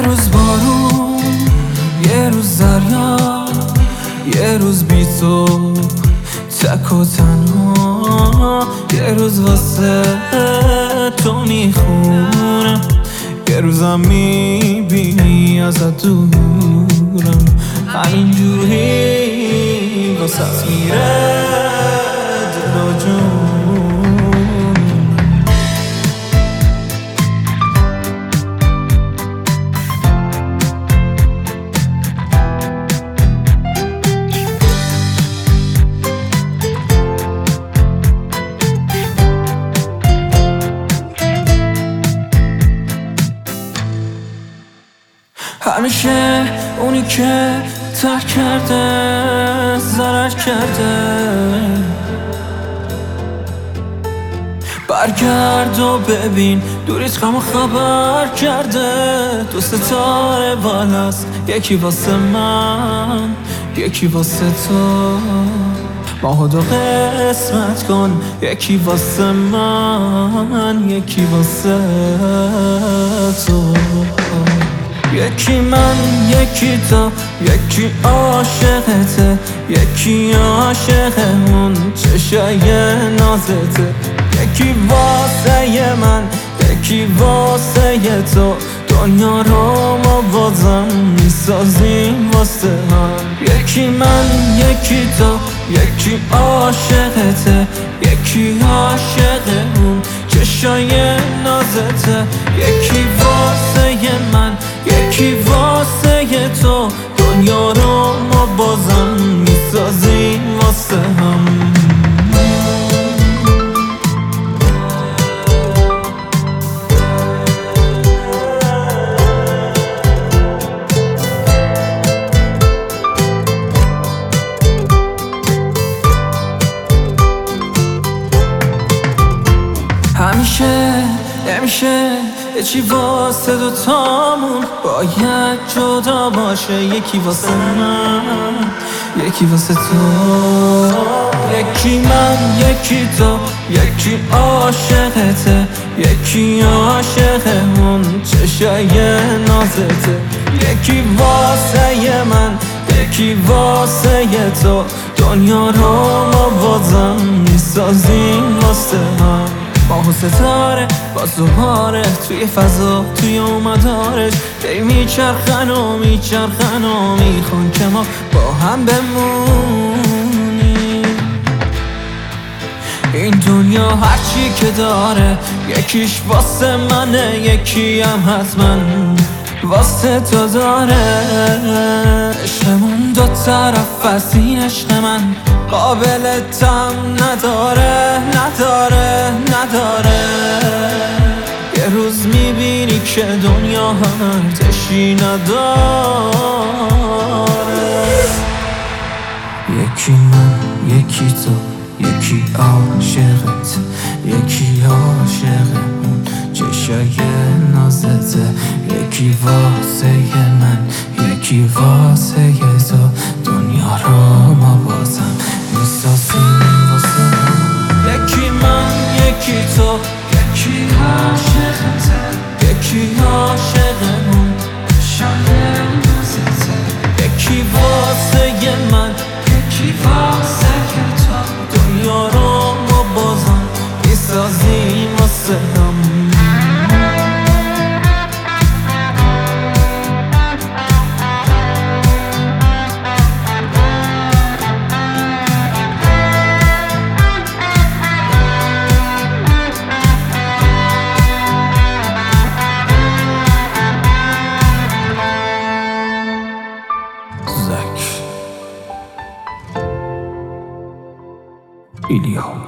روز بارون، یه روز دریا، یه روز بی تو تک و تنها، یه روز واسه تو میخونم، یه روزم میبینی ازت دورم، همینجوری واسه میره دل و جون. همیشه اونی که ترک کرده ضرر کرده، برگرد و ببین دوریت غم خبر کرده. دو ستاره بالاست، یکی واسه من یکی واسه تو، ماهو دو قسمت کن، یکی واسه من یکی واسه تو. یکی من یکی تو، یکی عاشقته، یکی عاشق اون چشای نازته، یکی واسه من یکی واسه تو، دنیا رو ما بازم میسازیم واسه هم. یکی من یکی تو، یکی عاشقته، یکی عاشق اون چشای نازته، یکی واسه من یکی واسه تو، دنیا رو ما بازم میسازیم واسه هم. همیشه نمیشه یه چی واسه دوتامون باید جدا باشه، یکی واسه من یکی واسه تو. یکی من یکی تو، یکی عاشقته، یکی عاشق اون چشای نازته، یکی واسه من یکی واسه تو، دنیا رو ما بازم میسازیم واسه هم. ماه و ستاره باز دوباره توی فضا توی اومدارش دی میچرخن و میچرخن و میخوان که ما با هم بمونیم. این دنیا هرچی که داره یکیش واسه منه، یکی هم حتما واسه تو داره. عشقمون دو طرف از این عشق من قابل تم نداره نداره نداره. یه روز میبینی که دنیا ارزشی نداره. یکی من یکی تو، یکی عاشقت، یکی عاشق اون چشای نازته، یکی واسه من یکی واسه تو، دنیا رو ما بازم میسازیم واسه هم. یکی من یکی تو، یکی عاشقته، یکی عاشق اون چشای نازته، یکی واسه من یکی واسه تو، دنیا رو ما بازم میسازیم واسه هم. ایلیا